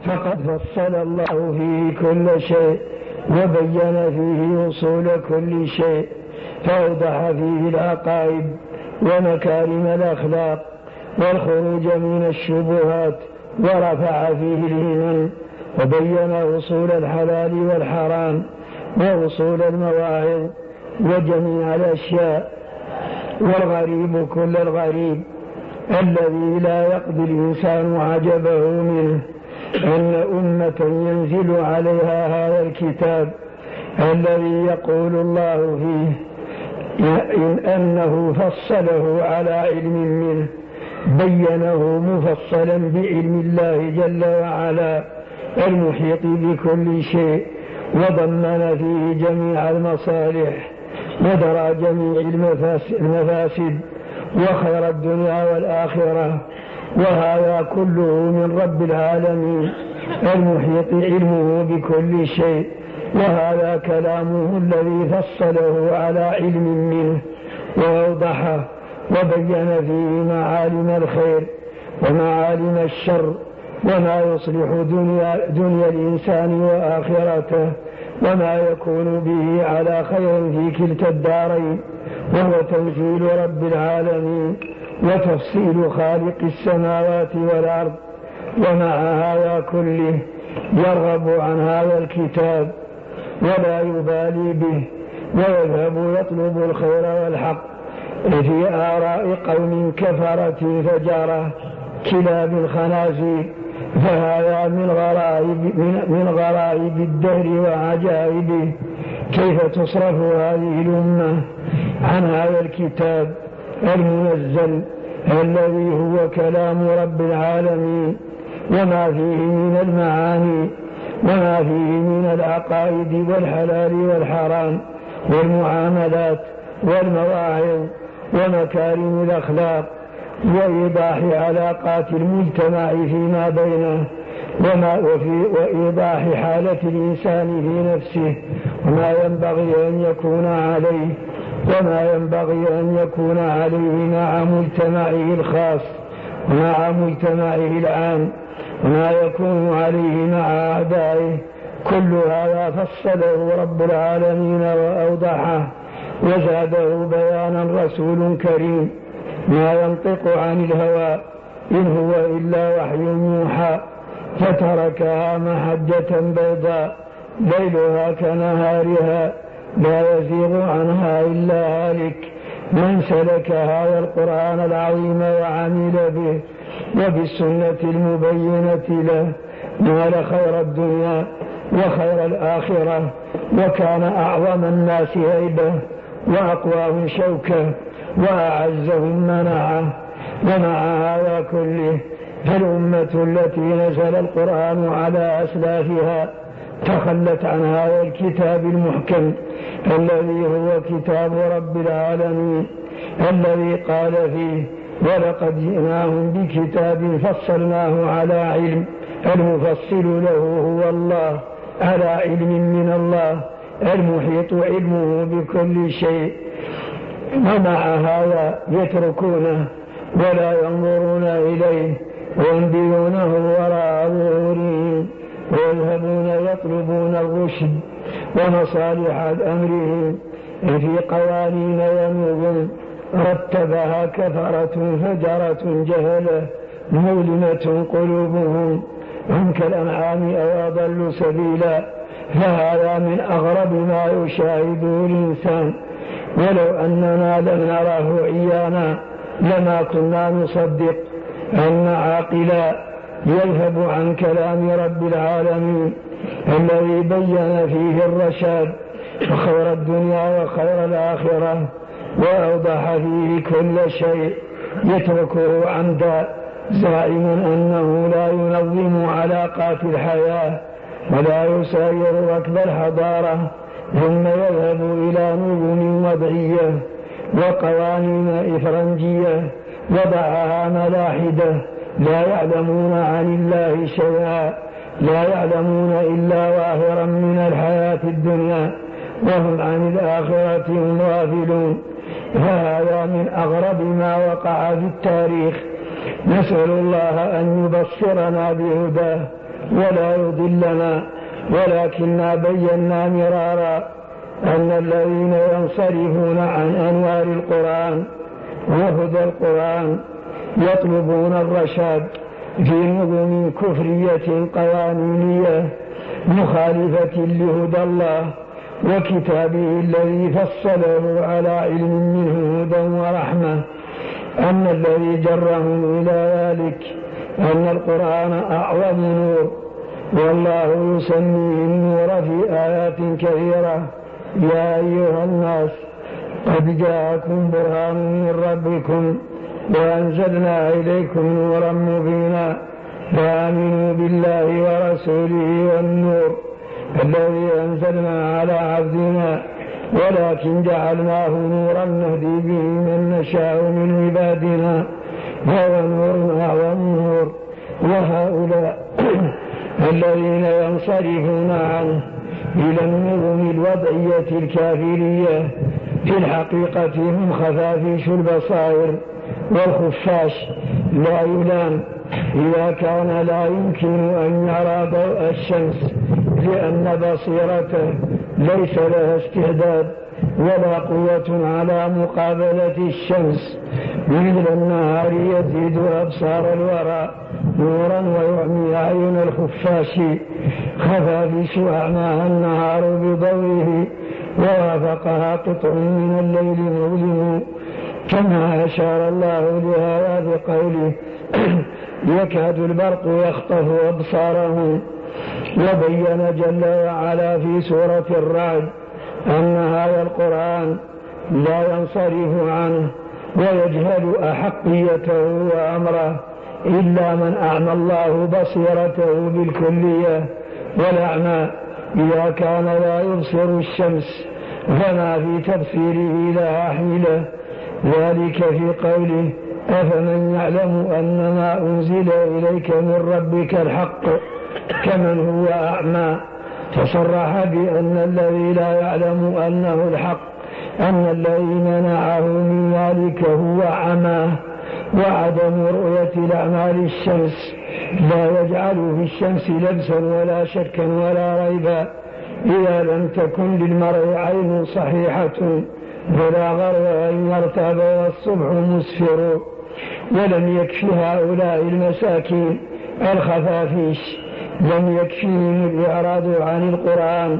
فقد فصل الله فيه كل شيء وبين فيه أصول كل شيء، فأوضح فيه العقائد ومكارم الأخلاق والخروج من الشبهات، ورفع فيه الهمم وبين أصول الحلال والحرام وأصول المواعظ وجميع الأشياء. والغريب كل الغريب الذي لا يقضي الإنسان عجبه منه أن أمة ينزل عليها هذا الكتاب الذي يقول الله فيه إن أنه فصله على علم منه، بينه مفصلا بعلم الله جل وعلا المحيط بكل شيء، وضمن فيه جميع المصالح ودرى جميع المفاسد وخير الدنيا والآخرة، وهذا كله من رب العالمين المحيط علمه بكل شيء. وهذا كلامه الذي فصله على علم منه وأوضحه وبين فيه معالم الخير ومعالم الشر وما يصلح دنيا الإنسان وآخرته وما يكون به على خير في كلتا الدارين، وهو تنزيل رب العالمين وتفصيل خالق السماوات والأرض. ومع هذا كله يرغب عن هذا الكتاب ولا يبالي به، ويذهب يطلب الخير والحق في آراء قوم كفرة فجارة كلاب الخنازير. فهذا من غرائب الدهر وعجائبه، كيف تصرف هذه الأمة عن هذا الكتاب المنزل الذي هو كلام رب العالمين، وما فيه من المعاني وما فيه من العقائد والحلال والحرام والمعاملات والمواعظ ومكارم الأخلاق وإيضاح علاقات المجتمع فيما بينه وإيضاح حالة الإنسان في نفسه وما ينبغي أن يكون عليه وما ينبغي أن يكون عليه مع مجتمعه الخاص ومع مجتمعه العام وما يكون عليه مع أعدائه. كل هذا فصله رب العالمين وأوضحه وزاده بيانا رسول كريم ما ينطق عن الهوى إن هو إلا وحي يوحى، فتركها محجة بيضاء ليلها كنهارها لا يزيغ عنها إلا هالك. من سلك هذا القرآن العظيم وعمل به وبالسنة المبينة له نال خير الدنيا وخير الآخرة، وكان أعظم الناس هيبة وأقواهم شوكة وأعزهم منعه. ومع هذا كله فالأمة التي نزل القرآن على أسلافها تخلت عن هذا الكتاب المحكم الذي هو كتاب رب العالمين الذي قال فيه ولقد جئناهم بكتاب فصلناه على علم، المفصل له هو الله على علم من الله المحيط علمه بكل شيء. ومع هذا يتركونه ولا ينظرون إليه وينبذونه وراء ظهورهم ويذهبون يطلبون الرشد ومصالح أمرهم في قوانين ونظم رتبها كفرة فجرة جهلة مظلمة قلوبهم هم كالأنعام أو أضل سبيلا. فهذا من أغرب ما يشاهده الإنسان، ولو أننا لم نراه عيانا لما كنا نصدق أن عاقلا يذهب عن كلام رب العالمين الذي بين فيه الرشاد وخير الدنيا وخير الآخرة وأوضح فيه كل شيء، يتركه عمدا زائم أنه لا ينظم علاقات الحياة ولا يساير ركب الحضارة، ثم يذهب إلى نظم وضعية وقوانين إفرنجية وضعها ملاحدة لا يعلمون عن الله شيئا، لا يعلمون إلا ظاهرا من الحياة الدنيا وهم عن الآخرة هم غافلون. فهذا من أغرب ما وقع في التاريخ. نسأل الله أن يبصرنا بهداه ولا يضلنا، ولكننا بينا مرارا أن الذين ينصرفون عن أنوار القرآن وهدى القرآن يطلبون الرشاد في نظم كفرية قوانينية مخالفة لهدى الله وكتابه الذي فصله على علم منه هدى ورحمة، أن الذي جرهم إلى ذلك أن القرآن أعظم نور، والله يسميه النور في آيات كثيرة: يا أيها الناس قد جاءكم برهان من ربكم وأنزلنا إليكم نورا مبينا فآمنوا بالله ورسوله والنور الذي أنزلنا على عبدنا ولكن جعلناه نورا نهدي به من نشاء من عبادنا وهو نور أعظم نور. وهؤلاء الذين ينصرفون عنه إلى النظم الوضعية الكافرية في الحقيقة هم خفافيش البصائر والخفاش لا يلام إذا كان لا يمكن أن يرى ضوء الشمس لأن بصيرته ليس لها استعداد ولا قوة على مقابلة الشمس، مثل النهار يزيد أبصار الورى نورا ويعمي أعين الخفاش، خفافيش أعماها النهار بضوئه ووافقها قطع من الليل مظلم، كما أشار الله لهذا بقوله: يكاد البرق يخطف أبصارهم. وبين جل وعلا في سورة الرعد أن هذا القرآن لا ينصرف عنه ويجهل أحقيته وأمره إلا من أعمى الله بصيرته بالكلية، والأعمى إذا كان لا يبصر الشمس فما في تبصيره لها حيلة، ذلك في قوله: أفمن يعلم أن ما أنزل إليك من ربك الحق كمن هو أعمى. تصرح بأن الذي لا يعلم أنه الحق أن الذي منعه من ذلك هو عماه، وعدم رؤية الأعمال الشمس لا يجعل في الشمس لبسا ولا شكا ولا ريبا. إذا لم تكن للمرء عين صحيحة فلا غرو أن يرتاب والصبح مسفر. ولم يكفي هؤلاء المساكين الخفافيش، لم يكفيهم الإعراض عن القرآن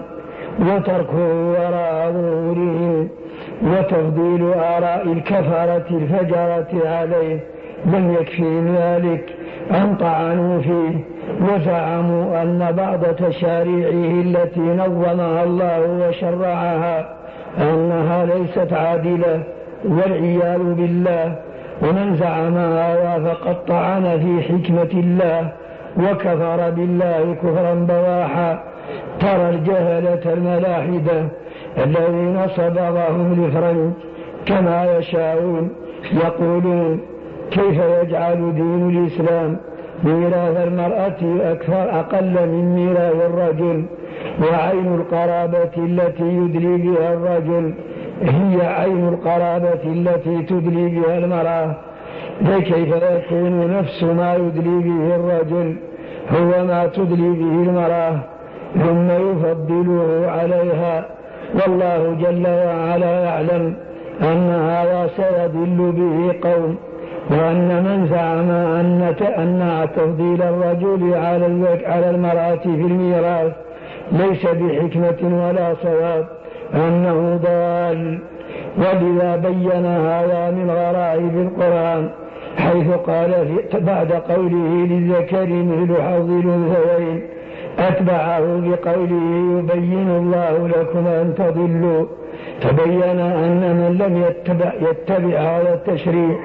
وتركه وراء ظهورهم وتفضيل آراء الكفرة الفجرة عليه، لم يكفيهم ذلك أن طعنوا فيه وزعموا أن بعض تشاريعه التي نظمها الله وشرعها أنها ليست عادلة والعياذ بالله. ومن زعم هذا فقد طعن في حكمة الله وكفر بالله كفرا بواحا. ترى الجهلة الملاحدة الذين صبغهم الفرنج كما يشاءون يقولون: كيف يجعل دين الإسلام ميراث المرأة أقل من ميراث الرجل، وعين القرابة التي يدلي بها الرجل هي عين القرابة التي تدلي بها المرأة، فكيف يكون نفس ما يدلي به الرجل هو ما تدلي به المرأة ثم يفضله عليها؟ والله جل وعلا يعلم أن هذا سيضل به قوم، وأن من زعم أن تفضيل الرجل على المرأة في الميراث ليس بحكمة ولا صواب أنه ضال. ولذا بين هذا من غرائب القرآن حيث قال بعد قوله: للذكر مثل حظ الأنثيين، أتبعه بقوله: يبين الله لكم أن تضلوا. تبين أن من لم يتبع هذا التشريع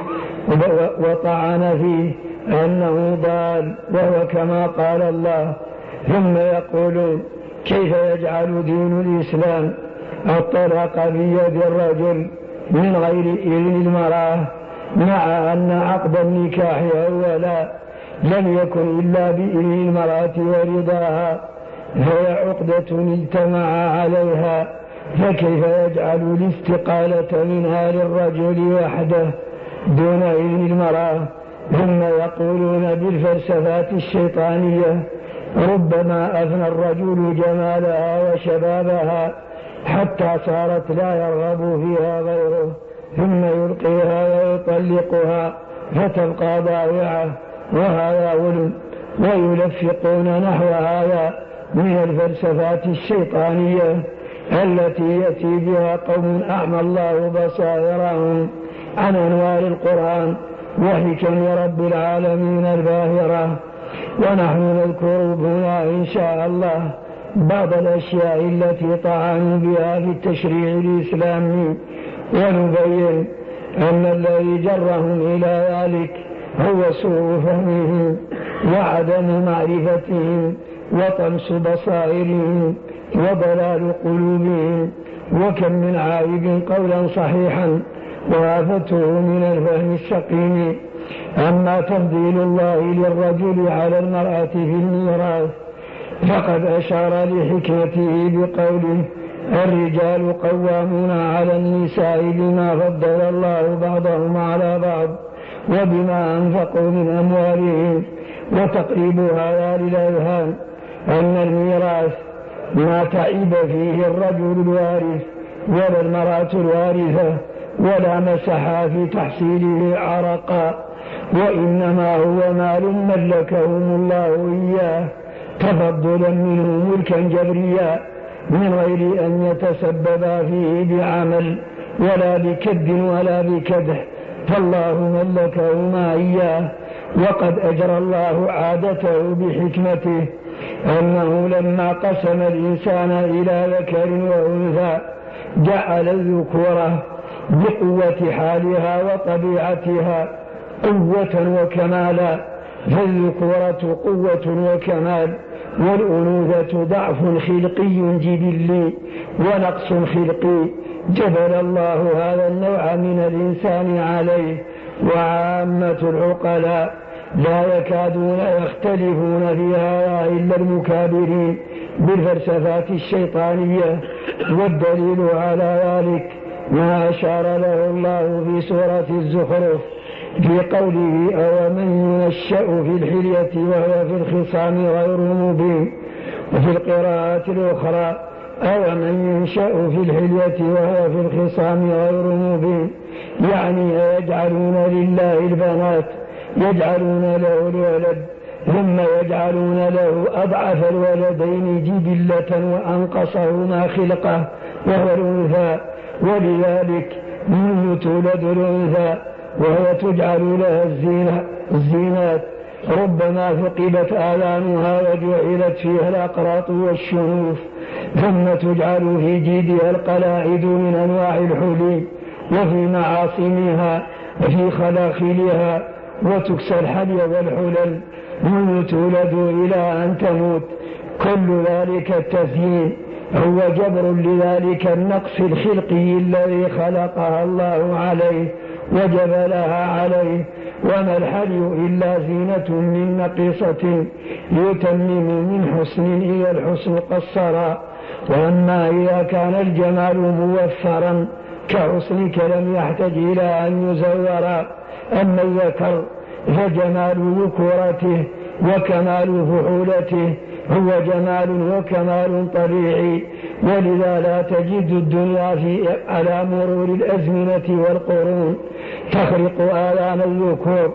وطعن فيه أنه ضال، وهو كما قال الله: ثم يقولون كيف يجعل دين الإسلام الطلاق بيد الرجل من غير إذن المرأة، مع أن عقد النكاح أولا لم يكن إلا بإذن المرأة ورضاها، فهي عقدة اجتمع عليها، فكيف يجعل الاستقالة منها للرجل وحده دون إذن المرأة؟ ثم يقولون بالفلسفات الشيطانية ربما أفنى الرجل جمالها وشبابها حتى صارت لا يرغب فيها غيره، ثم يلقيها ويطلقها فتبقى ضائعة، وهذا ظلم. ويلفقون نحو هذا من الفلسفات الشيطانية التي يأتي بها قوم أعمى الله بصائرهم عن أنوار القرآن وحكم رب العالمين الباهرة. ونحن نذكر هنا إن شاء الله بعض الأشياء التي طعنوا بها في التشريع الإسلامي، ونبين أن الذي جرهم إلى ذلك هو سوء فهمهم وعدم معرفتهم وطمس بصائرهم وضلال قلوبهم. وكم من عائب قولا صحيحا وآفته من الفهم السقيم. أما تفضيل الله للرجل على المرأة في الميراث فقد أشار لحكمته بقوله: الرجال قوامون على النساء بما فضل الله بعضهم على بعض وبما أنفقوا من أموالهم. وتقريب هذا للأذهان أن الميراث ما تعب فيه الرجل الوارث ولا المرأة الوارثة ولا مسحا في تحصيله عرقا، وإنما هو مال ملكهم الله إياه تفضلا منه ملكا جبريا من غير أن يتسببا فيه بعمل ولا بكد ولا بكدح، فالله ملكهما إياه. وقد أجرى الله عادته بحكمته أنه لما قسم الإنسان إلى ذكر وأنثى جعل الذكورة بقوة حالها وطبيعتها قوة وكمالا، فالذكورة قوة وكمال، والأنوثة ضعف خلقي جبلي ونقص خلقي جبل الله هذا النوع من الإنسان عليه. وعامة العقلاء لا يكادون يختلفون في هذا إلا المكابرين بالفلسفات الشيطانية، والدليل على ذلك ما أشار له الله في سورة الزخرف في قوله: أومن ينشأ في الحلية وهو في الخصام غير مبين. وفي القراءات الأخرى: أومن ينشأ في الحلية وهو في الخصام غير مبين، يعني يجعلون لله البنات، يجعلون له الولد، ثم يجعلون له أضعف الولدين جبلة وأنقصهما خلقة وهو الأنثى. ولذلك منه تولد الأنثى وهي تجعل لها الزينات، ربما ثقبت آذانها وجعلت فيها الأقراط والشنوف، ثم تجعل في جيدها القلاعد من أنواع الحلي وفي معاصمها وفي خلاخلها، وتكسى الحلي والحلل منذ تولد إلى أن تموت. كل ذلك التزيين هو جبر لذلك النقص الخلقي الذي خلقها الله عليه وجبلها عليه. وما الحلي إلا زينة من نقيصة يتمم من حسن إلى الحسن قصرا. وأما إذا كان الجمال موفرا كحسنك لم يحتج إلى أن يزورا. أما الذكر فجمال ذكورته وكمال فحولته هو جمال وكمال طبيعي، ولذا لا تجد الدنيا على مرور الأزمنة والقرون تخرق آلام الذكور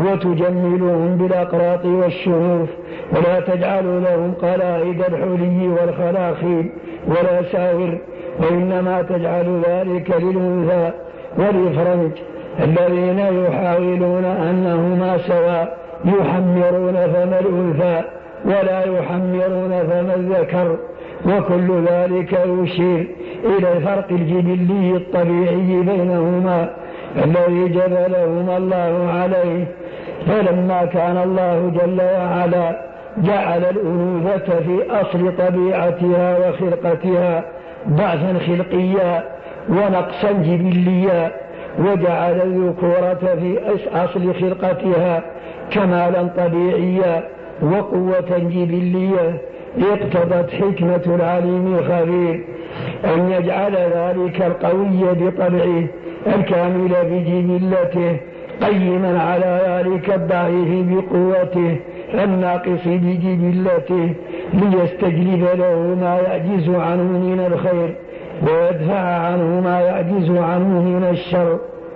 وتجملهم بالأقراط والشنوف، ولا تجعل لهم قلائد الحلي والخلاخيل ولا ساور، وإنما تجعل ذلك للأنثى والإفرنج الذين يحاولون أنهما سواء، يحمرون فم الأنثى ولا يحمرون فم الذكر، وكل ذلك يشير إلى الفرق الجبلي الطبيعي بينهما الذي جبلهما الله عليه. فلما كان الله جل وعلا جعل الأنوثة في أصل طبيعتها وخلقتها ضعفا خلقيا ونقصا جبليا، وجعل الذكورة في أصل خلقتها كمالا طبيعيا وقوة جبلية، اقتضت حكمة العليم الخبير أن يجعل ذلك القوي بطبعه الكامل بجبلته قيما على ذلك الضعيف بقوته الناقص بجبلته ليستجلب له ما يعجز عنه من الخير ويدفع عنه ما يعجز عنه من الشر.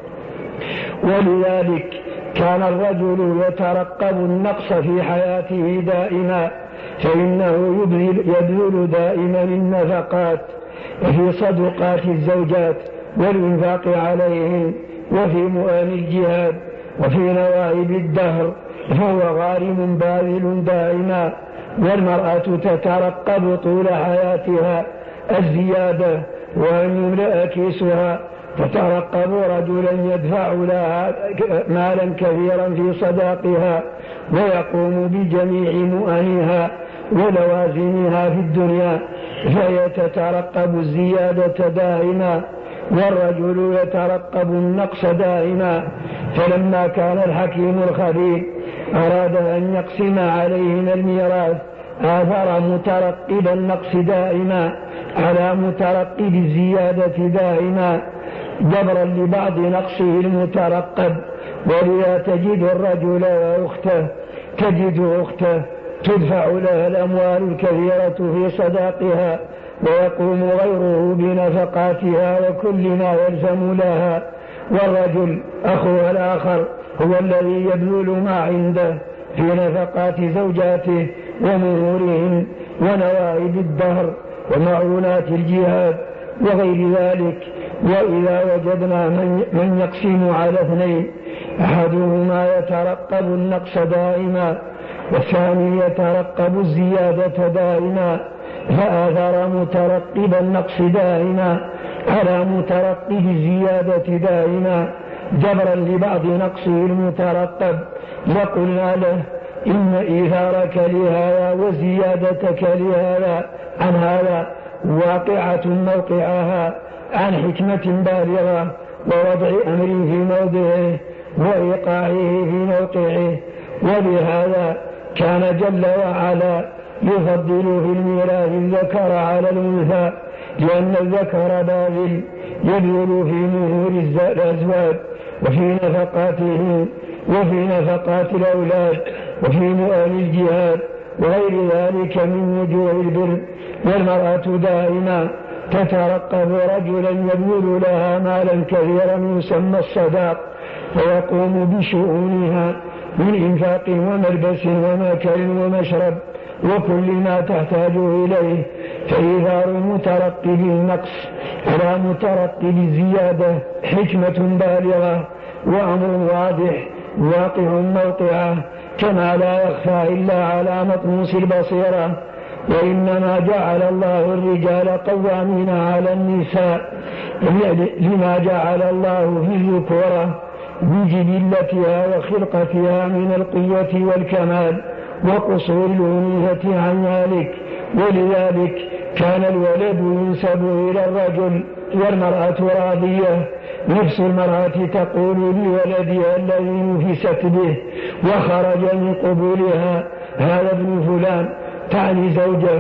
ولذلك كان الرجل يترقب النقص في حياته دائما، فإنه يبذل دائما النفقات في صدقات الزوجات والإنفاق عليهم وفي مؤان الجهاد وفي نوائب الدهر، فهو غارم باذل دائما. والمرأة تترقب طول حياتها الزيادة وأن يملأ كيسها، تترقب رجلا يدفع لها مالا كثيرا في صداقها ويقوم بجميع مؤنها ولوازمها في الدنيا، فهي تترقب الزيادة دائما، والرجل يترقب النقص دائما. فلما كان الحكيم الخبير أراد أن يقسم عليهما الميراث آثر مترقب النقص دائما على مترقب الزيادة دائما جبرا لبعض نقصه المترقب. ولذا تجد الرجل وأخته تدفع لها الأموال الكثيرة في صداقها ويقوم غيره بنفقاتها وكل ما يلزم لها، والرجل أخوها الآخر هو الذي يبذل ما عنده في نفقات زوجاته ومهورهم ونوائب الدهر ومعونات الجهاد وغير ذلك. وإذا وجدنا من يقسم على اثنين، أحدهما يترقب النقص دائما والثاني يترقب الزيادة دائما، فآثر مترقب النقص دائما على مترقب الزيادة دائما جبرا لبعض نقصه المترقب. وقلنا له إن إيثارك لهذا وزيادتك لهذا عن هذا واقعة موقعها عن حكمة بالغة ووضع أمر في موضعه وإيقاعه في موقعه. ولهذا كان جل وعلا يفضل في الميراث الذكر على الأنثى، لأن الذكر باذل يبذل في مهور الأزواج وفي نفقاتهم وفي نفقات الأولاد وفي مؤان الجهاد وغير ذلك من وجوه البر. والمرأة دائما تترقب رجلا يبذل لها مالا كثيرا يسمى الصداق ويقوم بشؤونها من إنفاق وملبس وماكل ومشرب وكل ما تحتاج إليه. فإيثار مترقب النقص على مترقب الزيادة حكمة بالغة وأمر واضح واقع موقعه، كما لا يخفى إلا على مطموس البصيرة. وإنما جعل الله الرجال قوامين على النساء لما جعل الله في الذكورة بجبلتها وخلقتها من القوة والكمال وقصور الأنوثة عن ذلك. ولذلك كان الولد ينسب إلى الرجل والمرأة راضية. نفس المرأة تقول لولدها الذي نفست به وخرج من قبولها هذا ابن فلان، تعني زوجه،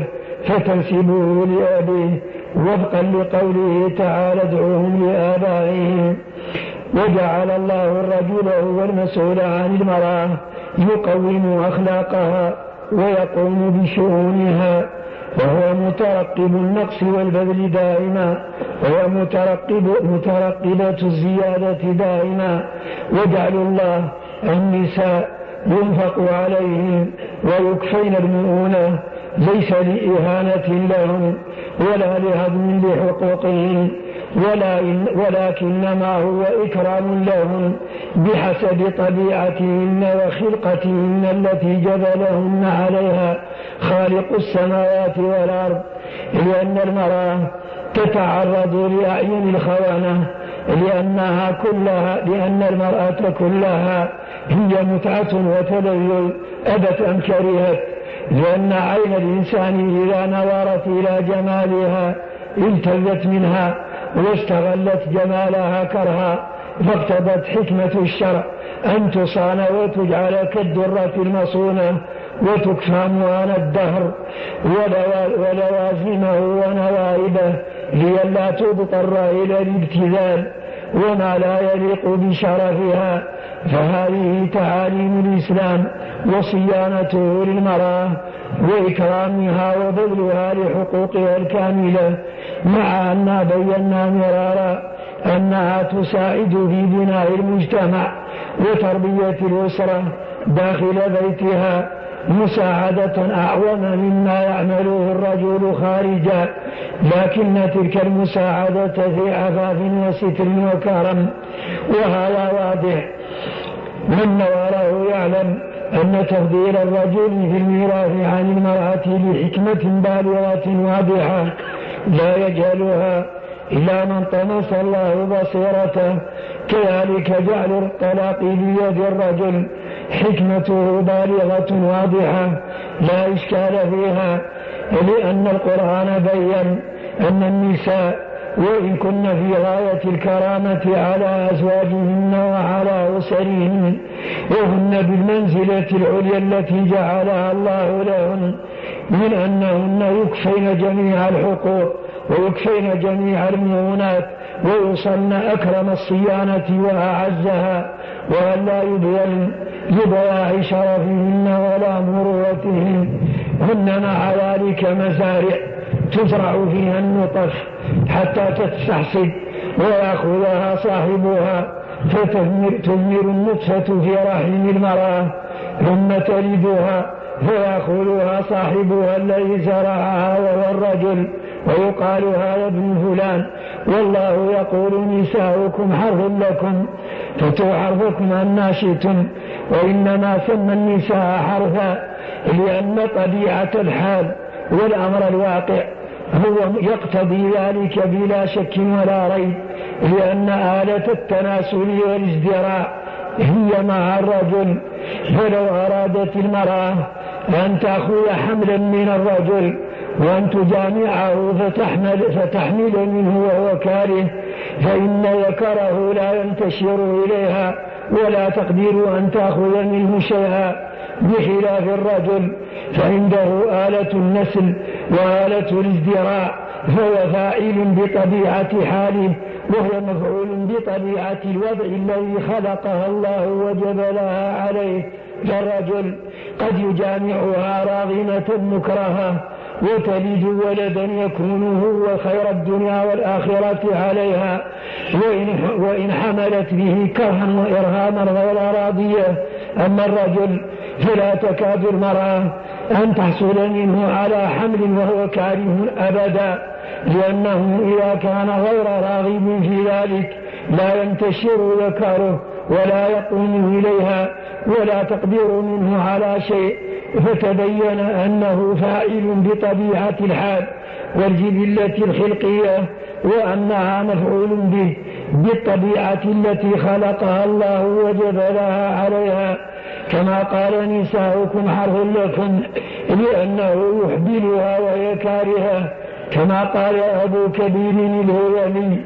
فتنسبه لأبيه وفقا لقوله تعالى ادعوهم لآبائهم. وجعل الله الرجل هو المسؤول عن المرأة يقوم أخلاقها ويقوم بشؤونها، وهو مترقب النقص والبذل دائما، وهو مترقبة الزيادة دائما. وجعل الله النساء ينفق عليهم ويكفين المؤونة ليس لإهانة لهم ولا لهضم لحقوقهم، ولكنما هو إكرام لهم بحسب طبيعتهن وخلقتهن التي جبلهن عليها خالق السماوات والأرض. لأن المرأة تتعرض لأعين الخونة، لأن المرأة كلها هي متعة وتلذذ أبت أم كرهت، لأن عين الإنسان إذا نظرت إلى جمالها التذت منها واستغلت جمالها كرها، فاقتضت حكمة الشرع أن تصان وتجعل كالدرة المصونة وتكفى موان الدهر ولوازمه ونوائبه لئلا تضطر إلى الابتذال وما لا يليق بشرفها فهذه تعاليم الإسلام وصيانته للمرأة وإكرامها وبذلها لحقوقها الكاملة، مع أننا بينا مرارا أنها تساعد في بناء المجتمع وتربية الأسرة داخل بيتها مساعدة أعظم مما يعمله الرجل خارجا، لكن تلك المساعدة في عفاف وستر وكرم، وهذا واضح. من نواره يعلم أن تفضيل الرجل في الميراث عن المرأة لحكمة بالغة واضحة لا يجهلها إلا من طمس الله بصيرته. كذلك جعل الطلاق بيد الرجل حكمته بالغة واضحة لا إشكال فيها، لأن القرآن بيّن أن النساء وإن كن في غاية الكرامة على أزواجهن وعلى أسرهن وهن بالمنزلة العليا التي جعلها الله لهن، من أنهن يكفين جميع الحقوق ويكفين جميع المؤونات ويوصلن أكرم الصيانة وأعزها، وألا يضيع شرفهن ولا مروتهن. هن مع ذلك مزارع تزرع فيها النطف حتى تستحصد ويأخذها صاحبها فتثمر النطفة في رحم المرأة ثم تلدها فيأخذها صاحبها الذي زرعها وهو الرجل ويقال هذا ابن فلان، والله يقول نساؤكم حرث لكم فاتوا حرثكم أن شئتم، وإنما سمى النساء حرثا لأن طبيعة الحال والأمر الواقع هو يقتضي ذلك بلا شك ولا ريب، لأن آلة التناسل والازدراء هي مع الرجل. فلو أرادت المرأة أن تأخذ حملا من الرجل وأن تجامعه فتحمل منه وهو كاره، فإن ذكره لا ينتشر إليها ولا تقدر أن تأخذ منه شيئا، بخلاف الرجل فعنده آلة النسل وآلة الازدراء، فهو فاعل بطبيعة حاله وهو مفعول بطبيعة الوضع الذي خلقها الله وجبلها عليه. فالرجل قد يجامعها راغمة مكرهة وتلد ولدا يكون هو خير الدنيا والآخرة عليها، وإن حملت به كرها وإرهاما غير راضية. أما الرجل فلا تكاد المرأة أن تحصل منه على حمل وهو كاره أبدا، لأنه إذا كان غير راغب في ذلك لا ينتشر ذكره ولا يقوم إليها ولا تقدر منه على شيء، فتبين أنه فاعل بطبيعة الحال والجبلة الخلقية، وأنها مفعول به بالطبيعة التي خلقها الله وجبلها عليها. كما قال نساؤكم حرث لكم لأنه يحبلها وهي كارهة، كما قال أبو كبير الهوامي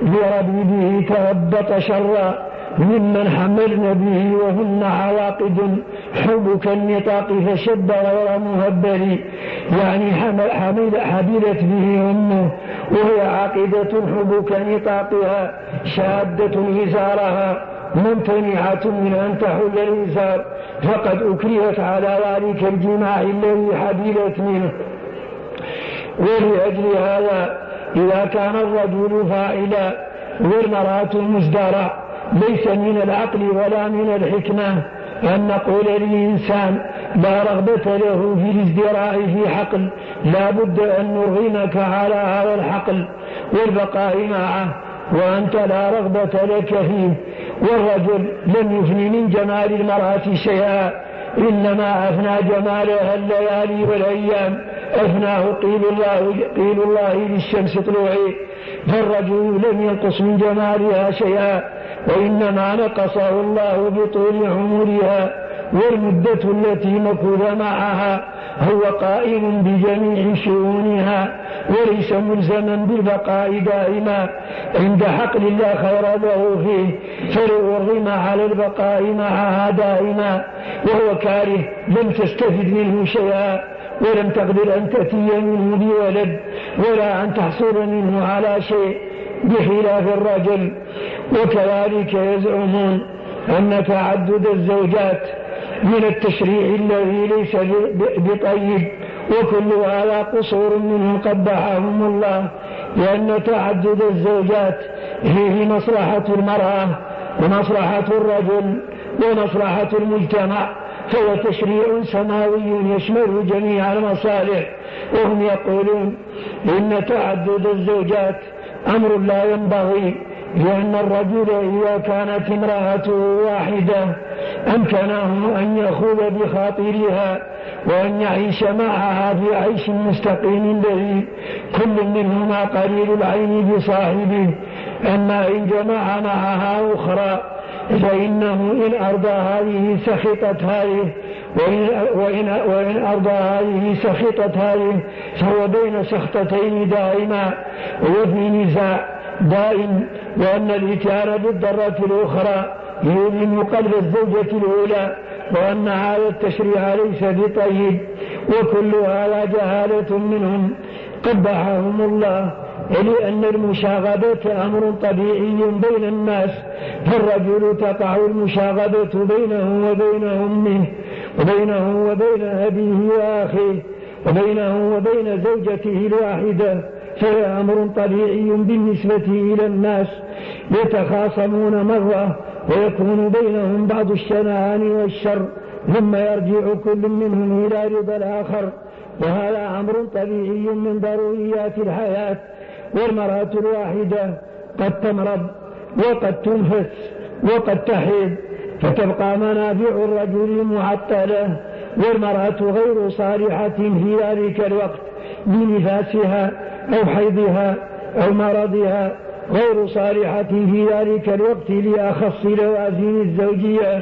لربيبه تربط شرا ممن حملن به وهن عواقد حبك النطاق فشب غير مهبل، يعني حملت به أمه وهي عاقدة حبك نطاقها شادة إزارها ممتنعة من أن تحل الإزار، فقد أكرهت على ذلك الجماع الذي حبلت منه. ولأجل هذا إذا كان الرجل فاعلا والمرأة مزدرع ليس من العقل ولا من الحكمة أن نقول للإنسان لا رغبة له في الازدراع في حقل، لا بد أن نرغمك على هذا الحقل والبقاء معه وأنت لا رغبة لك فيه. والرجل لم يفني من جمال المرأة شيئا، إنما أفنى جمالها الليالي والأيام، أفناه قيل الله للشمس طلوعي، فالرجل لم ينقص من جمالها شيئا، وإنما نقصه الله بطول عمرها والمدة التي مكث معها، هو قائم بجميع شؤونها وليس ملزما بالبقاء دائما عند حقل لا خير له فيه، فلو أرغم على البقاء معها دائما وهو كاره لم تستفد منه شيئا ولم تقدر أن تأتي منه بولد ولا أن تحصل منه على شيء، بخلاف الرجل. وكذلك يزعمون أن تعدد الزوجات من التشريع الذي ليس بطيب، وكل هذا قصور منهم قبحهم الله، لأن تعدد الزوجات فيه مصلحة المرأة ومصلحة الرجل ومصلحة المجتمع، فهو تشريع سماوي يشمل جميع المصالح. وهم يقولون إن تعدد الزوجات أمر لا ينبغي، لأن الرجل إذا كانت امرأته واحدة أمكنه أن يأخذ بخاطرها وأن يعيش معها في عيش مستقيم الذي كل منهما قليل العين بصاحبه. أما إن جمع معها أخرى فإنه إن أرضى هذه سخطت هذه، وإن أرضى هذه سخطت هذه، فهو بين سخطتين دائما وفي نزاع دائم، وأن الإتيان بالضرة الأخرى يؤلم قلب الزوجة الأولى، وأن هذا التشريع ليس بطيب، وكل هذا جهالة منهم قبحهم الله. لأن المشاغبة أمر طبيعي بين الناس، فالرجل تقع المشاغبة بينه وبين أمه وبينه وبين أبيه وأخيه وبينه وبين زوجته الواحدة، فهي أمر طبيعي بالنسبة إلى الناس، يتخاصمون مرة ويكون بينهم بعض الشنعان والشر، ثم يرجع كل منهم إلى رضا الآخر، وهذا أمر طبيعي من ضروريات الحياة. والمرأة الواحدة قد تمرض وقد تنفس وقد تحيض، فتبقى منافع الرجل معطلة، والمرأة غير صالحة في ذلك الوقت بنفاسها أو حيضها أو مرضها، غير صالحة في ذلك الوقت لأخص لوازم الزوجية،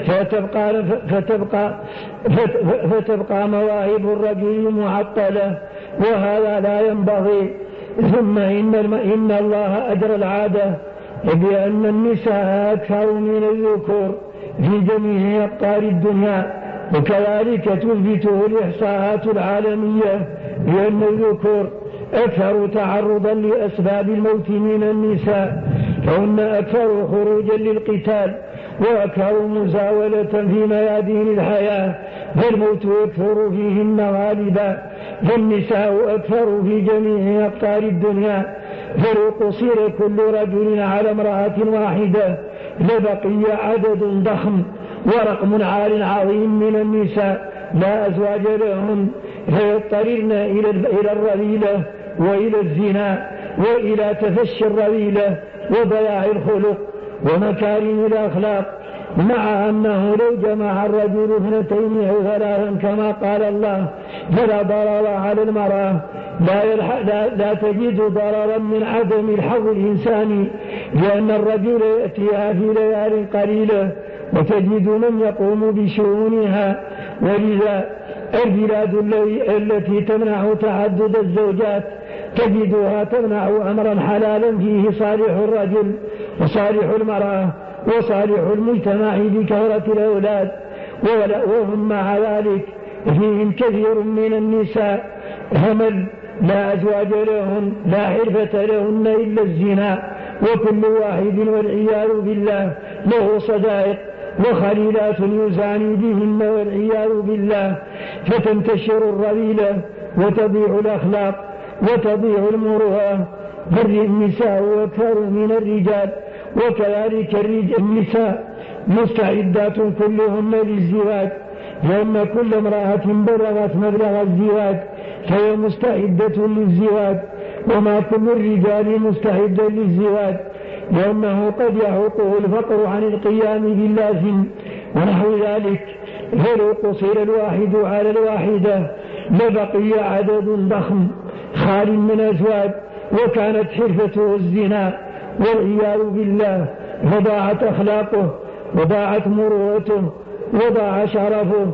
فتبقى مواهب الرجل معطلة، وهذا لا ينبغي. ثم إن الله أجرى العادة بأن النساء أكثر من الذكور في جميع أقطار الدنيا، وكذلك تثبته الإحصاءات العالمية بأن الذكور أكثر تعرضا لأسباب الموت من النساء، فهن أكثر خروجا للقتال وأكثر مزاولة في ميادين الحياة، فالموت أكثر فيهن غالبا، فالنساء أكثر في جميع أقطار الدنيا، فلو قصر كل رجل على امرأة واحدة لبقي عدد ضخم ورقم عال عظيم من النساء لا أزواج لهن، فيضطررن إلى الرذيلة وإلى الزنا وإلى تفشي الرذيلة وضياع الخلق ومكارم الأخلاق، مع أنه لو جمع الرجل 2 أو 3 كما قال الله فلا ضرر على المرأة، لا تجد ضررا من عدم الحظ الإنساني، لأن الرجل يأتيها في ليال قليلة وتجد من يقوم بشؤونها. ولذا البلاد التي تمنع تعدد الزوجات تجدها تمنع أمرا حلالا فيه صالح الرجل وصالح المرأة وصالح المجتمع بكثرة الأولاد، وهم مع ذلك فيهم كثير من النساء همل لا أزواج لهن لا حرفة لهن إلا الزنا، وكل واحد والعياذ بالله له صدائق وخليلات يزاني بهن والعياذ بالله، فتنتشر الرذيلة وتضيع الأخلاق وتضيع المروءة، فالنساء أكثر من الرجال، وكذلك النساء مستعدات كلهن للزواج، لأن كل امرأة بلغت مبلغ الزواج فهي مستعدة للزواج، وما كل الرجال مستعدا للزواج، لأنه قد يعوقه الفقر عن القيام باللازم ونحو ذلك. فلو قصر الواحد على الواحدة لبقي عدد ضخم خال من أزواج، وكانت حرفته الزنا والعياذ بالله، فضاعت أخلاقه وضاعت مروءته وضاع شرفه.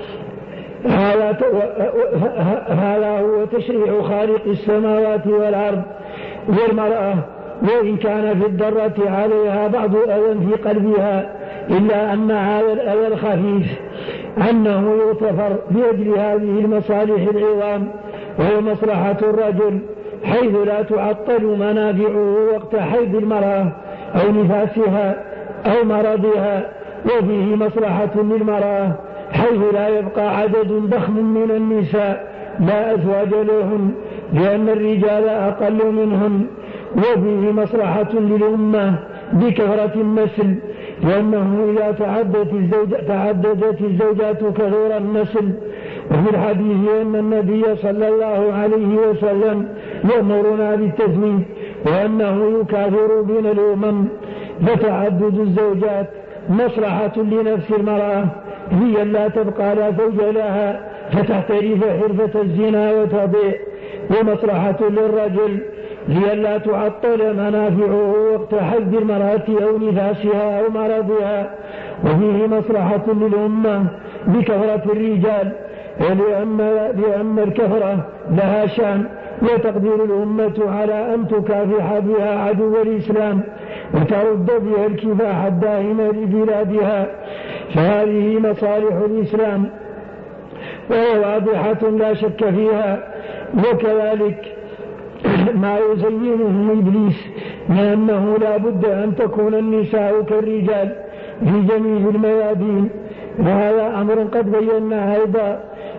هذا هو تشريع خالق السماوات والأرض. والمرأة وإن كان في الضرة عليها بعض أذى في قلبها، إلا أن هذا الأذى الخفيف أنه يغتفر بأجل هذه المصالح العظام، وهي مصلحة الرجل، حيث لا تعطل منافعه وقت حيض المرأة أو نفاسها أو مرضها وفيه مصلحة للمرأة حيث لا يبقى عدد ضخم من النساء لا أزواج لهن لأن الرجال أقل منهن. وفيه مصلحة للأمة بكثرة النسل لأنه إذا تعددت الزوجات كثر النسل. وفي الحديث أن النبي صلى الله عليه وسلم يأمرنا بالتزويج وأنه يكاثر بين الأمم. فتعدد الزوجات مصلحة لنفس المرأة هي لا تبقى لا زوج لها فتحترف حرفة الزنا وتضيع، ومصلحة للرجل لئلا تعطل منافعه وقت حد المرأة أو نفاسها أو مرضها. وفيه مصلحة للأمة بكثرة الرجال لأن الكثرة لها شان وتقدر الأمة على أن تكافح بها عدو الإسلام وترد بها الكفاح الدائم لبلادها. فهذه مصالح الإسلام وهي واضحة لا شك فيها. وكذلك ما يزينه إبليس من أنه لا بد أن تكون النساء كالرجال في جميع الميادين. وهذا أمر قد بينا أيضا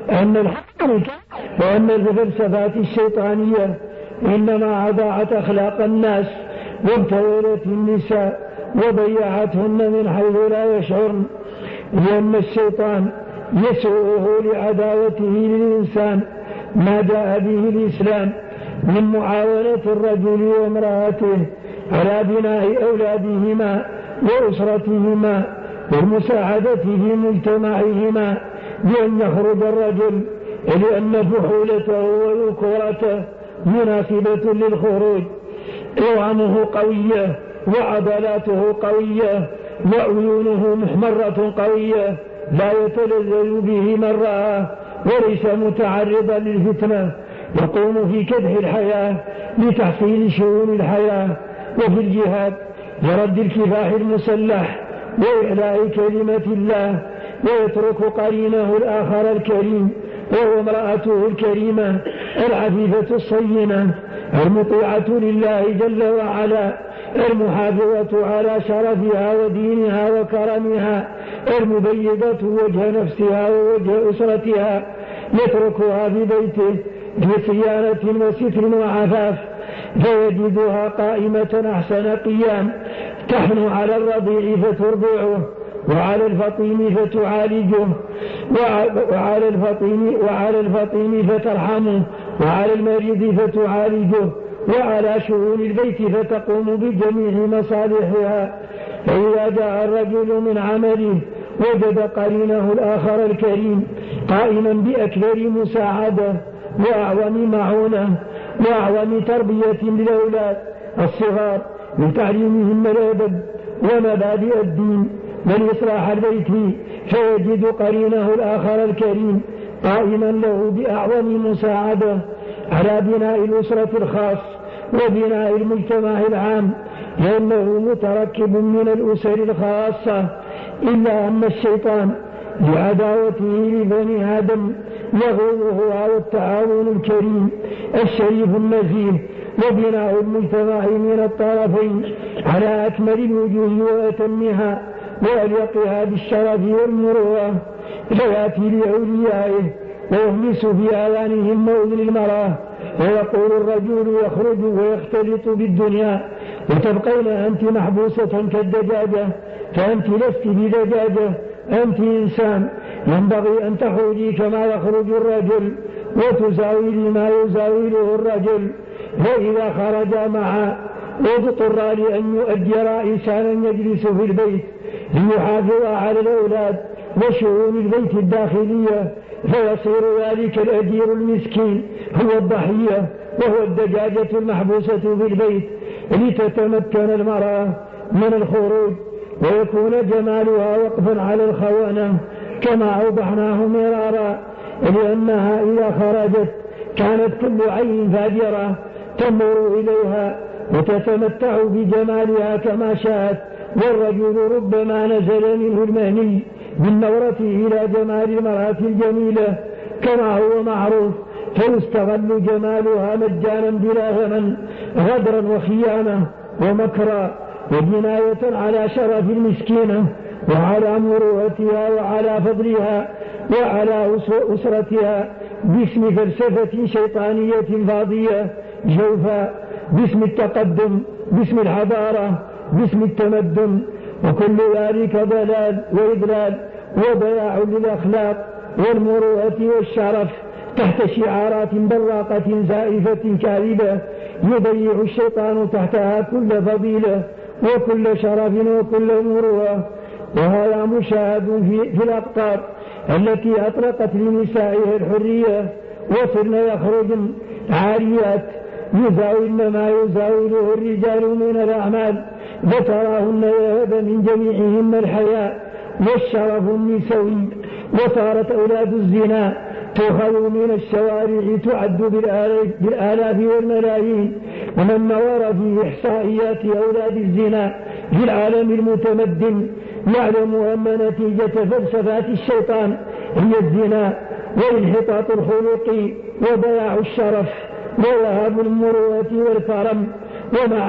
وأن الفلسفات الشيطانية إنما أضاعت أخلاق الناس وابتذلت النساء وضيعتهن من حيث لا يشعرن، لأن الشيطان يسوءه لعداوته للإنسان ما جاء به الإسلام من معاونة الرجل وامرأته على بناء أولادهما وأسرتهما والمساعدة في مجتمعهما بأن يخرج الرجل لأن فحولته وذكورته مناسبة للخروج. عظامه قوية وعضلاته قوية وعيونه محمرة قوية لا يتلذذ به من رآه وليس متعرضا للفتنة، يقوم في كدح الحياة لتحصيل شؤون الحياة وفي الجهاد لرد الكفاح المسلح وإعلاء كلمة الله، ويترك قرينه الآخر الكريم وهو امرأته الكريمة العفيفة الصينة المطيعة لله جل وعلا المحافظة على شرفها ودينها وكرمها المبيضة وجه نفسها ووجه أسرتها، يتركها في بيته بصيانة وستر وعفاف فيجدها قائمة أحسن قيام تحن على الرضيع فترضعه وعلى الفطيم فتعالجه وعلى الفطيم فترحمه وعلى المريض فتعالجه وعلى شؤون البيت فتقوم بجميع مصالحها. فإذا جاء الرجل من عمله وجد قرينه الآخر الكريم قائما بأكبر مساعدة وأعظم معونة وأعظم تربية للأولاد الصغار لتعليمهم الأدب ومبادئ الدين والإصلاح البيتي، فيجد قرينه الآخر الكريم قائما له بأعظم مساعدة على بناء الأسرة الخاص وبناء المجتمع العام، لأنه متركب من الأسر الخاصة. إلا أن الشيطان لعداوته لبني آدم يغوضه على التعاون الكريم الشريف النزيه وبناء المجتمع من الطرفين على أكمل الوجوه وأتمها وأليقها بالشرف والمروءة، فيأتي لأوليائه ويهمس في آذانهم وأذن المرأة ويقول الرجل يخرج ويختلط بالدنيا وتبقين أنت محبوسة كالدجاجة، فأنت لست بدجاجة، أنت إنسان ينبغي أن تخرجي كما يخرج الرجل وتزاولي ما يزاوله الرجل. فإذا خرج معا واضطر لأن يؤجر إنسانا يجلس في البيت ليحافظ على الأولاد وشؤون البيت الداخلية، فيصير ذلك الأجير المسكين هو الضحية وهو الدجاجة المحبوسة في البيت، لتتمكن المرأة من الخروج ويكون جمالها وقفا على الخونة كما أوضحناه مرارا، لأنها إذا خرجت كانت كل عين فاجرة تنظر إليها وتتمتع بجمالها كما شاءت، والرجل ربما نزل منه المهني بالنظرة إلى جمال المرأة الجميلة كما هو معروف، فيستغل جمالها مجانا بلا ثمن غدرا وخيانة ومكرا وجناية على شرف المسكينة وعلى مروءتها وعلى فضلها وعلى أسرتها باسم فلسفة شيطانية فاضية جوفاء، باسم التقدم، باسم الحضارة، باسم التمدن، وكل ذلك ضلال وإضلال وضياع للأخلاق والمروءة والشرف تحت شعارات براقة زائفة كاذبة يضيع الشيطان تحتها كل فضيلة وكل شرف وكل مروءة. وهذا مشاهد في الأقطار التي أطلقت لنسائها الحرية وصرن يخرجن عاريات يزاولن ما يزاوله الرجال من الأعمال، فتراهن يهب من جميعهن الحياء والشرف النسوي، وصارت أولاد الزنا تؤخذ من الشوارع تعد بالآلاف والملايين. ومن نظر في إحصائيات أولاد الزنا في العالم المتمدن يعلم أن نتيجة فلسفات الشيطان هي الزنا والانحطاط الخلقي وضياع الشرف وذهاب المروءة والكرم. ومع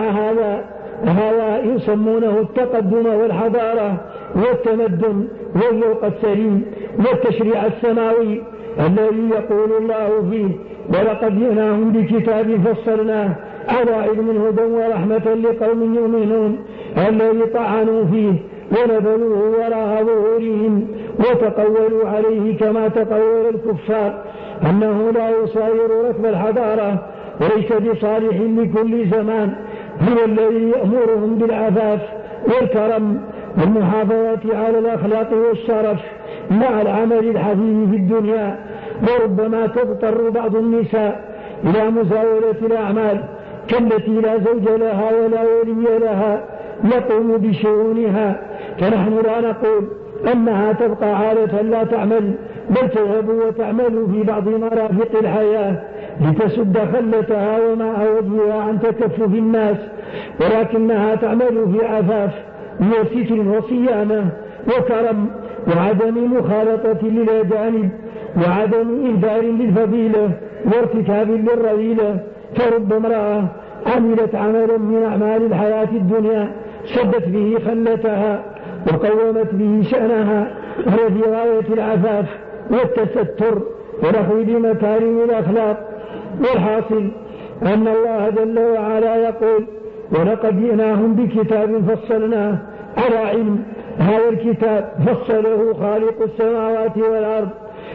هذا يسمونه التقدم والحضارة والتمدن والذوق السليم والتشريع السماوي الذي يقول الله فيه: ولقد جئناهم بكتاب فصلناه على علم هدى ورحمة لقوم يؤمنون، الذي طعنوا فيه ونبذوه وراء ظهورهم وتقولوا عليه كما تقول الكفار، أنه لا يصاير ركب الحضارة وليس بصالح لكل زمان، هو الذي يأمرهم بالعفاف والكرم والمحافظة على الأخلاق والشرف مع العمل الحثيث في الدنيا. وربما تضطر بعض النساء إلى مزاولة الأعمال كالتي لا زوج لها ولا ولي لها يقوم بشؤونها، فنحن لا نقول أنها تبقى عالة لا تعمل، بل تذهب وتعمل في بعض مرافق الحياة لتسد خلتها وماء وجهها عن تكفف الناس، ولكنها تعمل في عفاف وستر وصيانة وكرم وعدم مخالطة للأجانب وعدم إهدار للفضيلة وارتكاب للرذيلة. فرب امرأة عملت عملا من أعمال الحياة الدنيا سدت به خلتها وقومت به شأنها وهي في غاية العفاف والتستر ونحو بمكارم الأخلاق. والحاصل أن الله جل وعلا يقول: ولقد جئناهم بكتاب فصلناه على علم. هذا الكتاب فصله خالق السماوات والأرض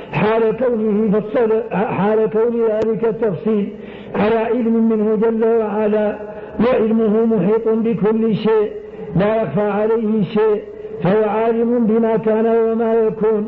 حال كون ذلك التفصيل على علم منه جل وعلا، وعلمه محيط بكل شيء لا يخفى عليه شيء، فهو عالم بما كان وما يكون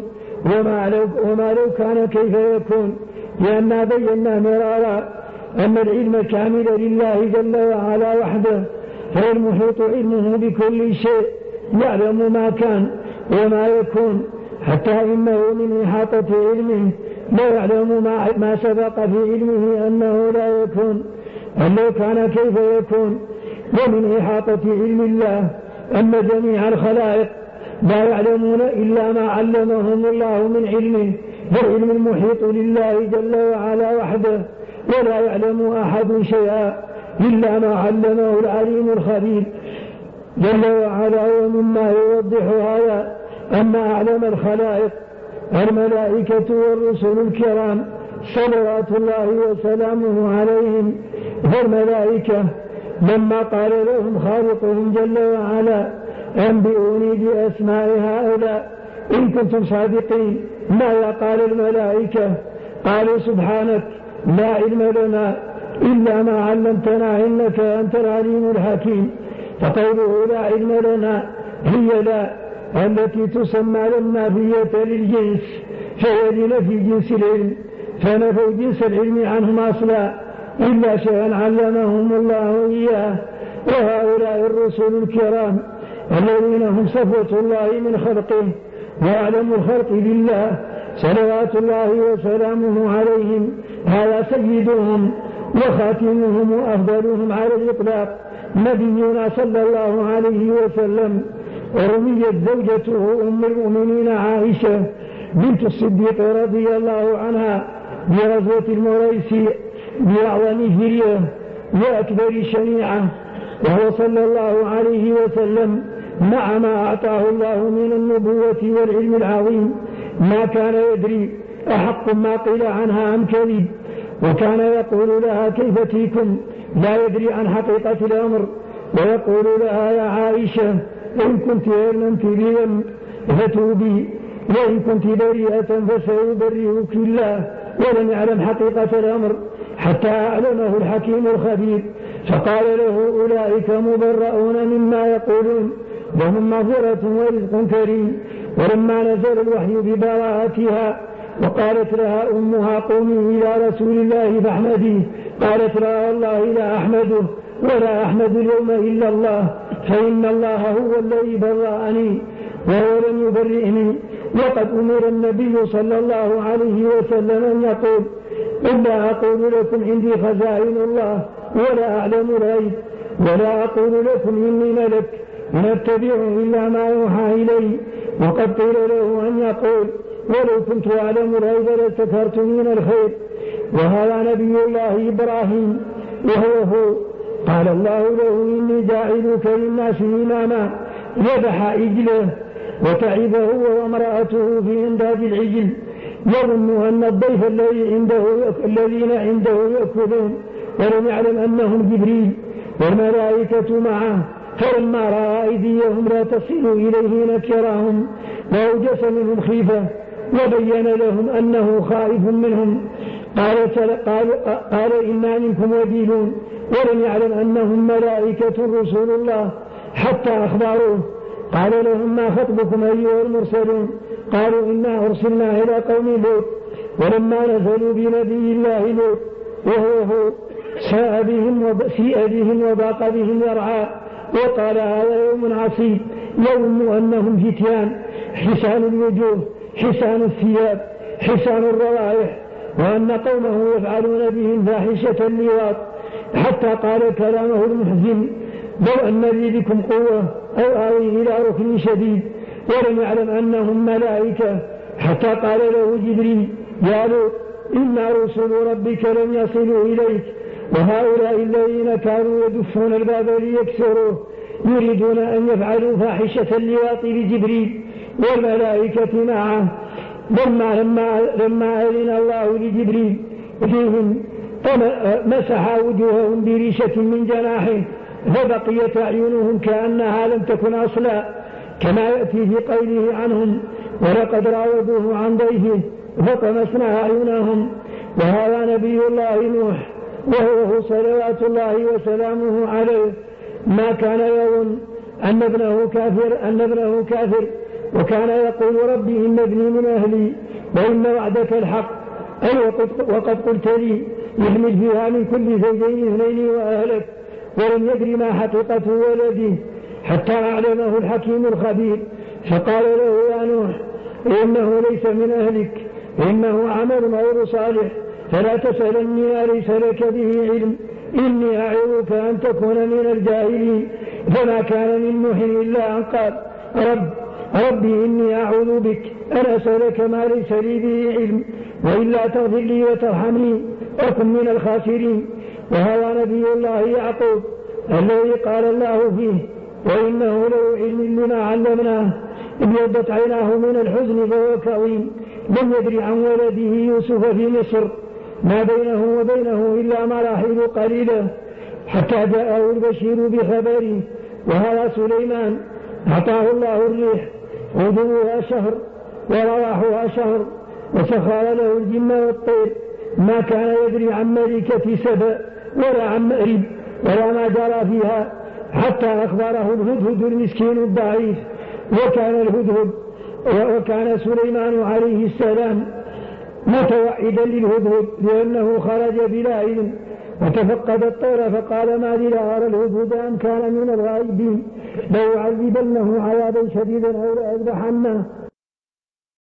وما لو كان كيف يكون، لأننا بينا مرارا أن العلم كامل لله جل وعلا وحده، فهو المحيط علمه بكل شيء يعلم ما كان وما يكون، حتى إنه من إحاطة علمه لا يعلم ما سبق في علمه أنه لا يكون، أن لو كان كيف يكون. ومن إحاطة علم الله أن جميع الخلائق لا يعلمون إلا ما علمهم الله من علمه، فالعلم المحيط لله جل وعلا وحده، ولا يعلم أحد شيئا إلا ما علمه العليم الخبير جل وعلا. ومما يوضح هذا أن أعلم الخلائق الملائكة والرسل الكرام صلوات الله وسلامه عليهم. فالملائكة لما قال لهم خالقهم جل وعلا: أنبئوني بأسماء هؤلاء إن كنتم صادقين، ماذا قال الملائكة؟ قالوا: سبحانك لا علم لنا إلا ما علمتنا إنك أنت العليم الحكيم. فقوله لا علم لنا هي لا التي تسمى النافية للجنس، فهي لنفي جنس العلم، فنفوا جنس العلم عنهم أصلا إلا شيئا علمهم الله إياه. وهؤلاء الرسل الكرام الذين هم صفوة الله من خلقه وأعلم الخلق بالله صلوات الله وسلامه عليهم، هذا سيدهم وخاتمهم وأفضلهم على الإطلاق نبينا صلى الله عليه وسلم. ورميت زوجته أم المؤمنين عائشة بنت الصديق رضي الله عنها بغزوة المريسي بأعظم هجرة وأكبر شنيعة، وهو صلى الله عليه وسلم مع ما أعطاه الله من النبوة والعلم العظيم ما كان يدري أحق ما قيل عنها أم كذب، وكان يقول لها كيف فيكم لا يدري عن حقيقة الأمر، ويقول لها يا عائشة إن كنت أعلمت بذنب فتوبي، وإن كنت بريئة فسيبرئك الله، ولم يعلم حقيقة الأمر حتى أعلمه الحكيم الخبير. فقال له أولئك مبرؤون مما يقولون لهم مغفرة ورزق كريم. ولما نزل الوحي ببراءتها وقالت لها أمها قومي إلى رسول الله فاحمديه، قالت لا والله لا أحمده ولا أحمد اليوم إلا الله، فإن الله هو الذي برأني وهو لم يبرئني. وقد أمر النبي صلى الله عليه وسلم أن يقول إلا أقول لكم عندي خزائن الله ولا أعلم الغيب، ولا أقول لكم إني ملك إن أتبع إلا ما يوحى إلي. وقد قيل له أن يقول ولو كنت أعلم الغيب لاستكثرت من الخير. وهذا نبي الله إبراهيم وهو قال الله له إني جاعلك للناس إماما، ذبح عجله وتعب هو وامرأته في إنضاج العجل، يظن أن الضيف الذين عنده يأكلون، ولم يعلم أنهم جبريل والملائكة معه. فلما رأى أيديهم لا تصل إليه نكرهم وأوجس منهم خيفة وبين لهم أنه خائف منهم. قال إنا منكم وجيلون، ولم يعلم أنهم ملائكة رسول الله حتى أخبروه. قال لهم ما خطبكم أيها المرسلون؟ قالوا إنا أرسلنا إلى قوم لوط. ولما نزلوا بنبي الله لوط وهو سيء بهم وضاق بهم يرعى، وقال هذا يوم عصيب، يوم أنهم فتيان حسان الوجوه حسان الثياب حسان الروائح، وأن قومه يفعلون بهم فاحشة اللواط، حتى قال كلامه المحزن لو أن لي بكم قوة أو آوي إلى ركن شديد. ولم يعلم أنهم ملائكة حتى قال له جبريل يا لوط إنا رسل ربك لم يصلوا إليك، وهؤلاء الذين كانوا يدفون الباب ليكسروه يريدون أن يفعلوا فاحشة اللواط بجبريل والملائكة معه. لما أذن الله لجبريل فيهم مسح وجوههم بريشة من جناحه فبقيت أعينهم كأنها لم تكن أصلا، كما يأتي في قوله عنهم ولقد راودوه عن ضيفه فطمسنا أعينهم. وهذا نبي الله نوح وهو صلوات الله وسلامه عليه ما كان يظن أن ابنه كافر، وكان يقول ربي إن ابني من أهلي وإن وعدك الحق، أي وقد قلت لي يحمل فيها من كل زوجين اثنين وأهلك، ولم يدري ما حقيقة ولده حتى أعلمه الحكيم الخبير. فقال له يا نوح إنه ليس من أهلك، إنه عمل غير صالح، فلا تسألني ما ليس لك به علم، إني أعظك أن تكون من الجاهلين. فما كان من نوح إلا أن قال ربي إني أعوذ بك أن أسألك ما ليس لي به علم، وإلا تغفر لي وترحمني أكن من الخاسرين. وهذا نبي الله يعقوب الذي قال الله فيه وإنه له علم لما علمناه، ابيضت عيناه من الحزن فهو كظيم، لم يدري عن ولده يوسف في مصر ما بينه وبينه إلا مراحل قليلة حتى جاءه البشير بخبره. وهذا سليمان أعطاه الله الريح غدوها شهر ورواحها شهر، وسخر له الجن والطير، ما كان يدري عن ملكة سبأ ولا عن مأرب ولا ما جرى فيها، حتى أخبره الهدهد المسكين الضعيف. وكان سليمان عليه السلام متوعدا للهدهد لأنه خرج بلا علم وتفقد الطير فقال ما لي لا أرى الهدهد أم كان من الغائبين لو يعذبنه عذابا شديدا أو لأذبحنه